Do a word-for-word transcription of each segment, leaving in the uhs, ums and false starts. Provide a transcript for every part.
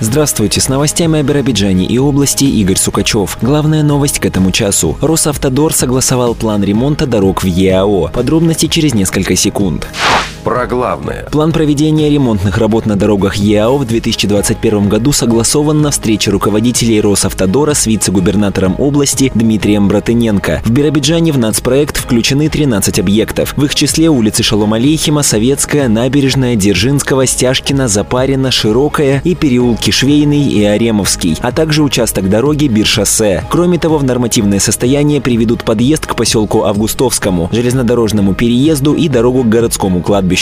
Здравствуйте, с новостями о Биробиджане и области Игорь Сукачев. Главная новость к этому часу. Росавтодор согласовал план ремонта дорог в ЕАО. Подробности через несколько секунд. Про главное. План проведения ремонтных работ на дорогах ЕАО в две тысячи двадцать первом году согласован на встрече руководителей Росавтодора с вице-губернатором области Дмитрием Братыненко. В Биробиджане в нацпроект включены тринадцать объектов. В их числе улицы Шолом-Алейхима, Советская, Набережная, Дзержинского, Стяжкина, Запарина, Широкая и переулки Швейный и Аремовский, а также участок дороги Бир-шоссе. Кроме того, в нормативное состояние приведут подъезд к поселку Августовскому, железнодорожному переезду и дорогу к городскому кладбищу.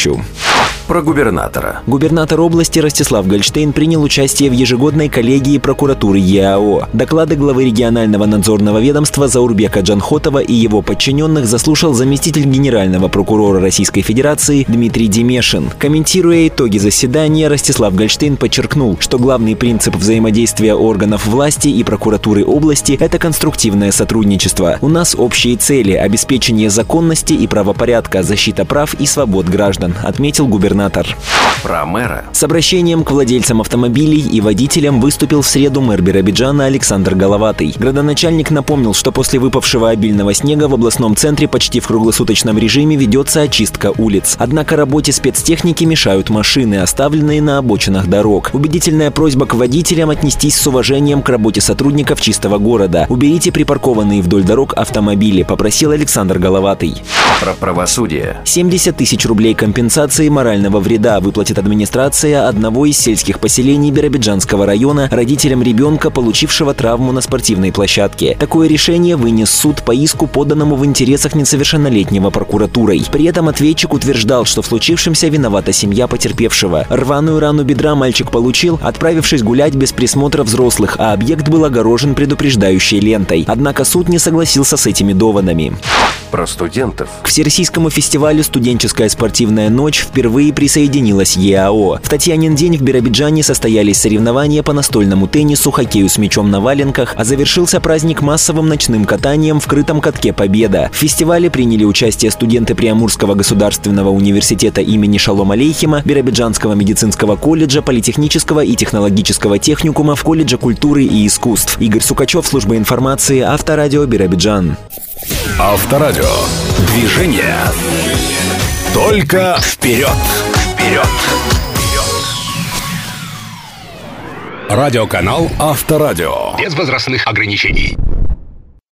Про губернатора. Губернатор области Ростислав Гольштейн принял участие в ежегодной коллегии прокуратуры ЕАО. Доклады главы регионального надзорного ведомства Заурбека Джанхотова и его подчиненных заслушал заместитель генерального прокурора Российской Федерации Дмитрий Демешин. Комментируя итоги заседания, Ростислав Гольштейн подчеркнул, что главный принцип взаимодействия органов власти и прокуратуры области – это конструктивное сотрудничество. У нас общие цели – обеспечение законности и правопорядка, защита прав и свобод граждан, отметил губернатор. Про мэра. С обращением к владельцам автомобилей и водителям выступил в среду мэр Биробиджана Александр Головатый. Градоначальник напомнил, что после выпавшего обильного снега в областном центре почти в круглосуточном режиме ведется очистка улиц. Однако работе спецтехники мешают машины, оставленные на обочинах дорог. Убедительная просьба к водителям отнестись с уважением к работе сотрудников чистого города. Уберите припаркованные вдоль дорог автомобили, попросил Александр Головатый. Про правосудие. семьдесят тысяч рублей компенсации морального вреда выплатит администрация одного из сельских поселений Биробиджанского района родителям ребенка, получившего травму на спортивной площадке. Такое решение вынес суд по иску, поданному в интересах несовершеннолетнего прокуратурой. При этом ответчик утверждал, что в случившемся виновата семья потерпевшего. Рваную рану бедра мальчик получил, отправившись гулять без присмотра взрослых, а объект был огорожен предупреждающей лентой. Однако суд не согласился с этими доводами. Про студентов. К всероссийскому фестивалю «Студенческая спортивная ночь» впервые присоединилась ЕАО. В Татьянин день в Биробиджане состоялись соревнования по настольному теннису, хоккею с мячом на валенках, а завершился праздник массовым ночным катанием в крытом катке «Победа». В фестивале приняли участие студенты Приамурского государственного университета имени Шолом-Алейхима, Биробиджанского медицинского колледжа, Политехнического и технологического техникума, колледжа культуры и искусств. Игорь Сукачев, служба информации, Авторадио Биробиджан. Авторадио. Движение. Только вперед. Вперед. Радиоканал Авторадио. Без возрастных ограничений.